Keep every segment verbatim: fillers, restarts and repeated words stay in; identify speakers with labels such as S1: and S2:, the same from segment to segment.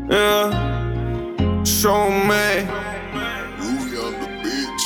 S1: Yeah, show me
S2: Ruby on the beach.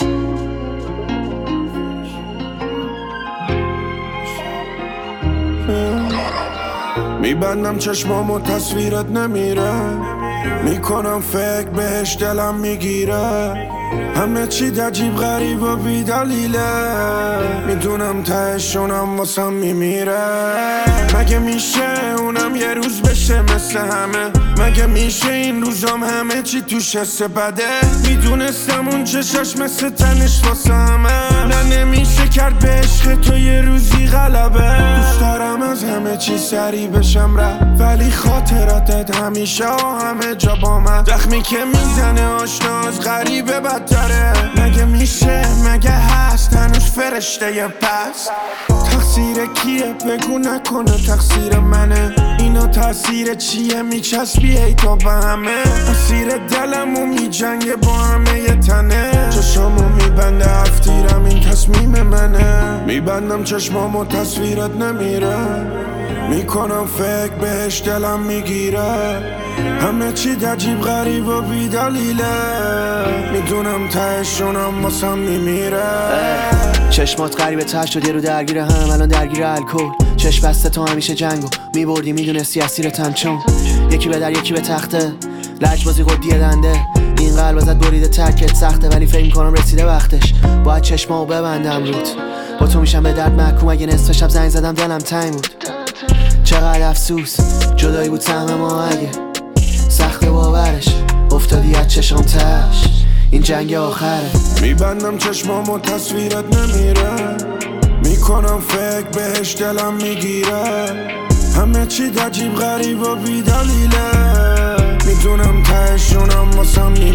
S1: میبندم چشمامو تصویرت نمیره، میکنم فکر بهش دلم میگیره، همه چی عجیب غریب و بی دلیله، میدونم تهشونم واسم میمیره. مگه میشه اونم یه روز بشه مثل همه؟ مگه میشه این روزام همه چی توش حس بده؟ میدونستم اون چشاش مثل تنش واسه همه، نه نمیشه کرد به عشق تو یه روزی غلبه. دوست دارم از همه چی سری بشم رفت، ولی خاطراتت همیشه و همه جا با من، زخمی که میزنه آشنا از غریبه بدتره. مگه میشه مگه هست هنوز فرشته ی پس؟ تقصیر کیه بگو نکنه تقصیر منه، اینا تاثیر چیه میچسبی ای تا به همه؟ اسیر دلمو میجنگه با همه ی تنه، چشامو میبنده هفتیرم این تصمیم منه. میبندم چشمامو تصویرت نمیره، میکنم فکر بهش دلم میگیره، همه چی عجیب غریب و بی دلیله، میدونم تهشونم واسم میمیره.
S3: چشمات غریبه تر شد یه رو درگیر هم، الان درگیر الکل. چشم بسته تو همیشه جنگو میبردی، میدونستی اسیرتم چون یکی به در یکی به تخته، لجبازی قدیه دنده، این قلب ازت بریده ترکت سخته، ولی فکر میکنم رسیده وقتش باید چشمامو ببندم رود. با تو میشم به درد محکوم، اگه نصف شب زنگ زدم دلم تنگ بود. چقدر افسوس جدایی بود سهم ما، اگه سخت باورش افتادی از چشم تش، این جنگ آخره.
S1: میبندم چشمامو تصویرت نمیره، میکنم فکر بهش دلم میگیره، همه چی عجیب غریب و بی دلیله، میدونم تهشونم واسم میمیره.